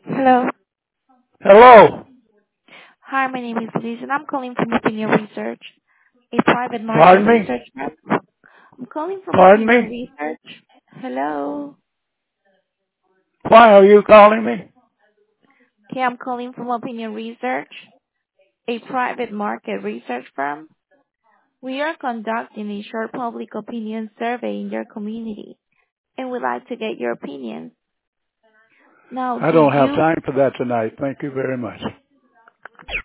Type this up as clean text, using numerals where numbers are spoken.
Hello. Hello. Hi, my name is Liz, and I'm calling from Opinion Research, a private market Pardon me? research firm. I'm calling from Pardon Opinion me? Research. Hello. Why are you calling me? Okay, I'm calling from Opinion Research, a private market research firm. We are conducting a short public opinion survey in your community, and we'd like to get your opinion. Now, I do don't have you time for that tonight. Thank you very much.